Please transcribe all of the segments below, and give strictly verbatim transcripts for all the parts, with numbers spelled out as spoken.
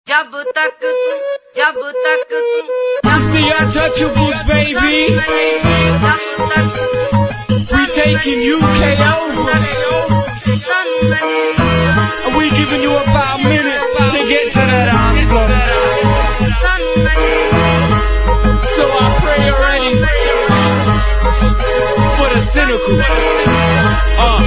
जब तक तू जब तक तू It's the Untouchables, baby. We taking U K over. And we giving you about a minute to get to that Oscar. So I pray you're ready for the cynical. Uh.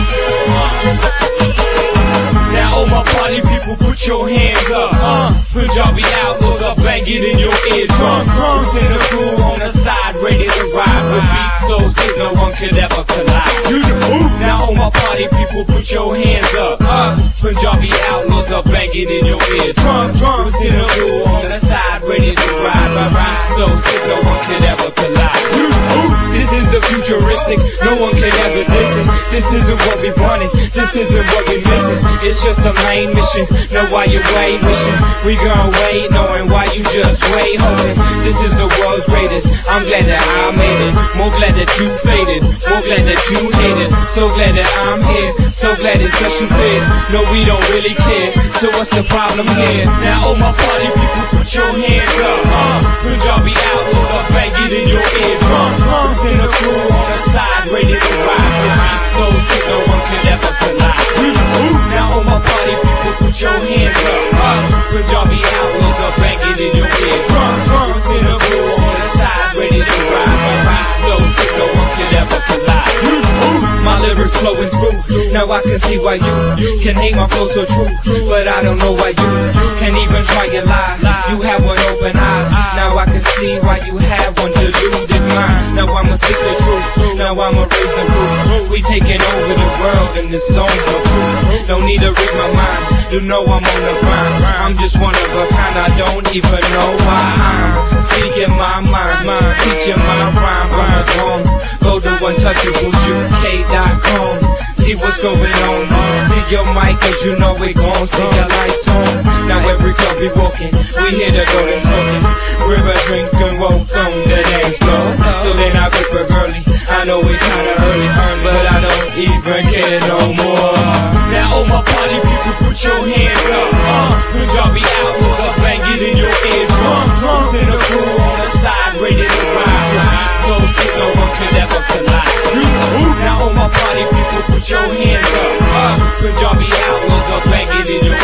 Now all my party people, put your hands up. Uh, Punjabi outlaws are banging in your eardrum. Who's in the crew on the side, ready to ride with beats so sick no one could ever collide. You know. Now all my party people, put your hands up. Uh, Punjabi outlaws are banging in your eardrum. Who's in the crew on the side, ready to ride with beats so sick no one could ever collide. You know. This is the futuristic, no one can ever listen. This isn't what we wanted, this isn't what we missing. It's just the main mission, know why you wait, wishing we gon' wait, knowing why you just wait, hoping this is the world's greatest. I'm glad that I made it, more glad that you faded, more glad that you hated. So glad that I'm here, so glad it's such a fit. No, we don't really care, so what's the problem here? Now all my party people, put your hands up. Uh, Punjabi outlaws are banging in your eardrum. Who's in the crew on the side, ready to ride with beats so sick no one can ever collide. Now all my party people, put your hands up. Uh, Punjabi outlaws are banging in your eardrum. Who's in the crew on the side, ready to ride with beats so sick no one can ever collide. My lyrics flowing through, now I can see why you can hate my flow so true, but I don't know why you can't even try and lie. You have one open eye, now I can see why you have one deluded mind. Now I'ma speak the truth, now I'ma raise the roof. We taking over the world and this song for proof. Don't need to read my mind, you know I'm on the grind. I'm just one of a kind, I don't even know why I'm speaking my mind, mind, teaching my rhyme, rhyme, rhyme. Go to Untouchables U K dot com, see what's going on. See your mic, cause you know we gon' see your lights on. Now every club we walking, we hear the golden talking. River drinking, walk on the dance floor. So then I grip her early, I know we kinda early, but I don't even care no more. Now all my party people, put your hands up. Uh, Punjabi outlaws are banging in your eardrum. Who's in the crew on the side, ready to ride. So sick no one could ever collide. Now all my party people, put your hands up. Uh, Punjabi outlaws are banging in your